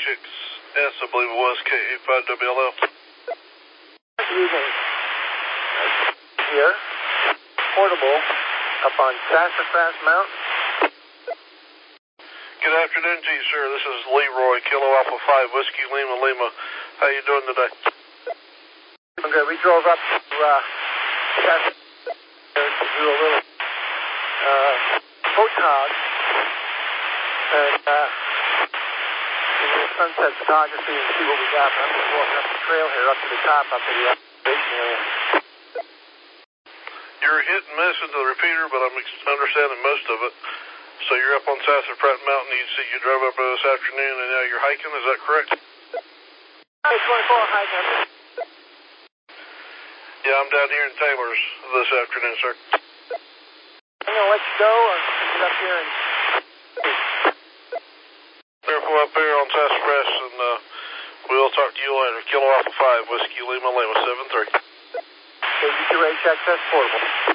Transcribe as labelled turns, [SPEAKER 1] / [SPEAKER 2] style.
[SPEAKER 1] KHXS, I believe it was, K85WLL.
[SPEAKER 2] Good evening. Here, portable, up on Sassafras Mountain.
[SPEAKER 1] Good afternoon to you, sir. This is Leroy, Kilo Alpha 5, Whiskey Lima Lima. How you doing today?
[SPEAKER 2] I'm good. We drove up to Sassafras to do a little photog and sunset photography and see what we got. I'm just walking up the trail here, up to the top, up to the observation area.
[SPEAKER 1] You're hit and miss into the repeater, but I'm understanding most of it. So you're up on Sassafras Mountain. You drove up there this afternoon, and now you're hiking. Is that correct?
[SPEAKER 2] Hey, 24 hiking.
[SPEAKER 1] Yeah, I'm down here in Taylor's this afternoon, sir.
[SPEAKER 2] I'm going to let you go or get up here and...
[SPEAKER 1] Careful up here on Sassafras, and we'll talk to you later. Kilo Alpha 5, Whiskey Lima Lima 73.
[SPEAKER 2] KG2HXS portable.